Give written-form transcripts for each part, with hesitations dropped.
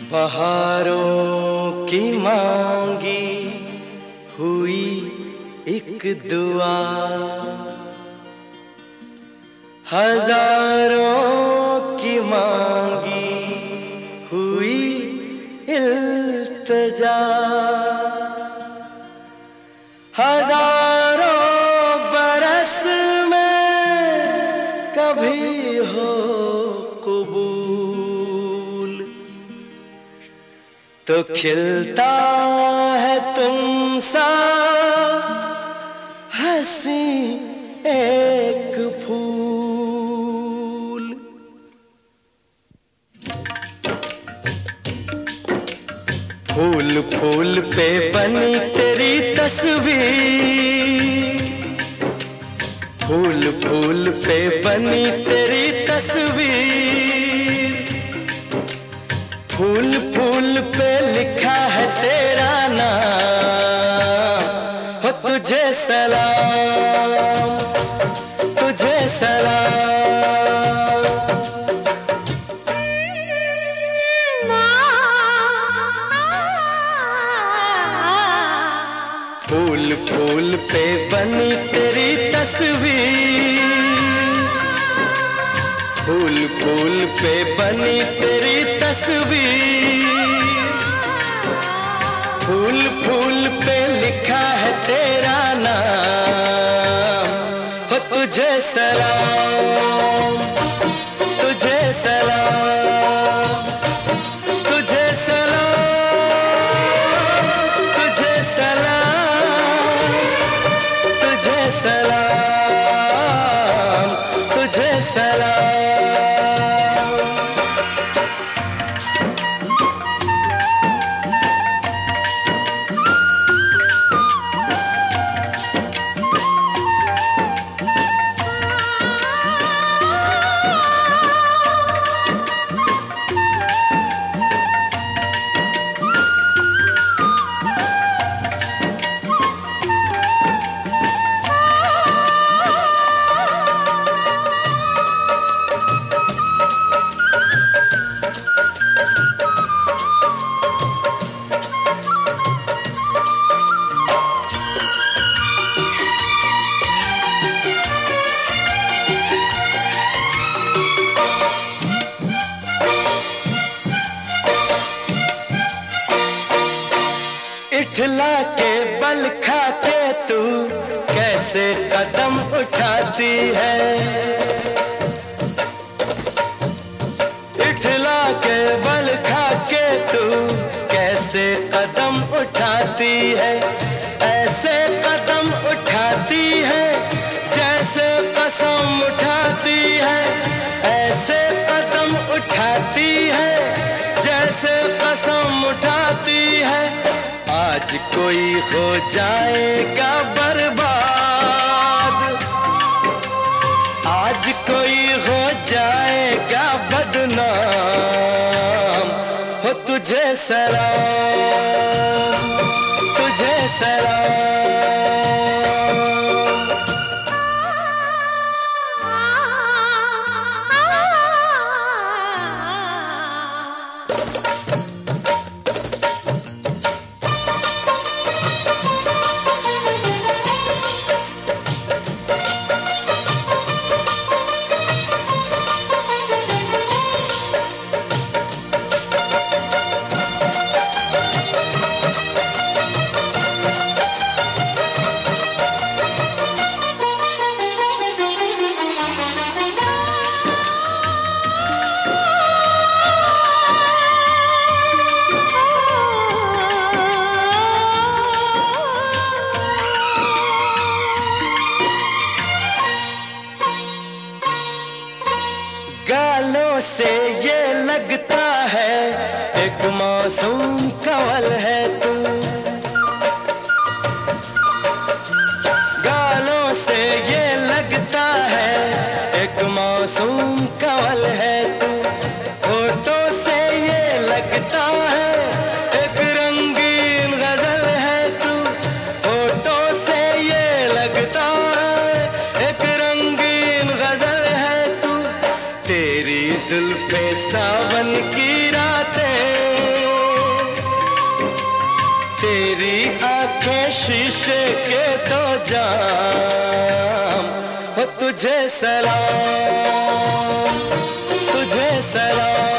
बहारों की मांगी हुई एक दुआ, हजारों की मांगी हुई इल्तिजा, हजारों बरस में कभी हो कबूल, तो खिलता है तुमसा हंसी एक फूल। फूल फूल पे बनी तेरी तस्वीर, फूल फूल पे बनी तेरी तस्वीर, फूल फूल पे लिखा है तेरा नाम। हो तुझे सलाम, तुझे सलाम। फूल फूल पे बनी तेरी तस्वीर, फूल फूल पे बनी तेरी तस्वीर, फूल फूल पे लिखा है तेरा नाम। हो तुझे सलाम, तुझे सलाम, तुझे सलाम, तुझे सलाम, तुझे सलाम, तुझे सलाम। इठला के बल खा के तू कैसे कदम उठाती है, इठला के बल खा के तू कैसे कदम उठाती है। ऐसे कदम उठाती है जैसे कसम उठाती है, ऐसे कदम उठाती है जैसे कसम उठाती है। आज कोई हो जाएगा बर्बाद, आज कोई हो जाएगा बदनाम। हो तुझे सलाम, तुझे सलाम। तेरी आंखें शीशे के दो जाम, हो तुझे सलाम, तुझे सलाम।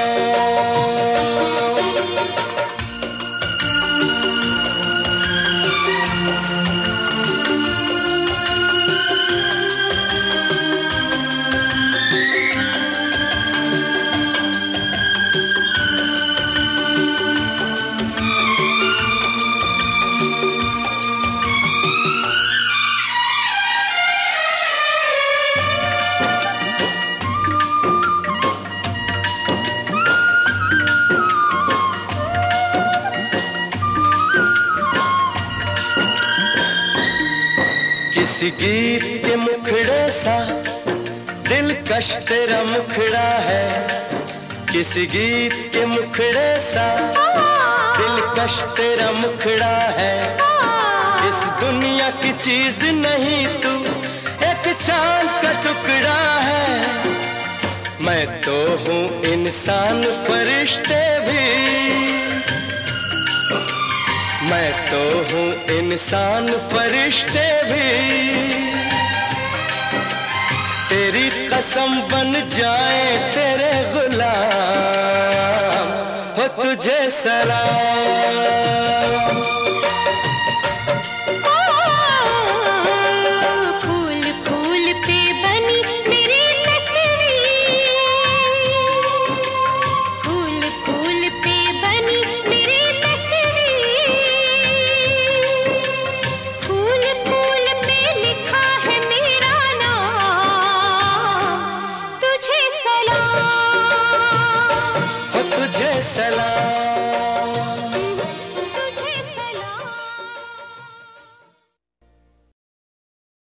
किसी गीत के मुखड़े सा दिलकश तेरा मुखड़ा है, किसी गीत के मुखड़े सा दिलकश तेरा मुखड़ा है। इस दुनिया की चीज नहीं तू एक चांद का टुकड़ा है। मैं तो हूँ इंसान फरिश्ते भी, मैं तो हूँ इंसान फरिश्ते भी। तेरी कसम बन जाए तेरे गुलाम, हो तुझे सलाम। फूल फूल पे बनी मेरी तस्वीर, फूल फूल पे बनी मेरी तस्वीर, फूल फूल पे लिखा है मेरा नाम, तुझे सलाम, हो तुझे सलाम।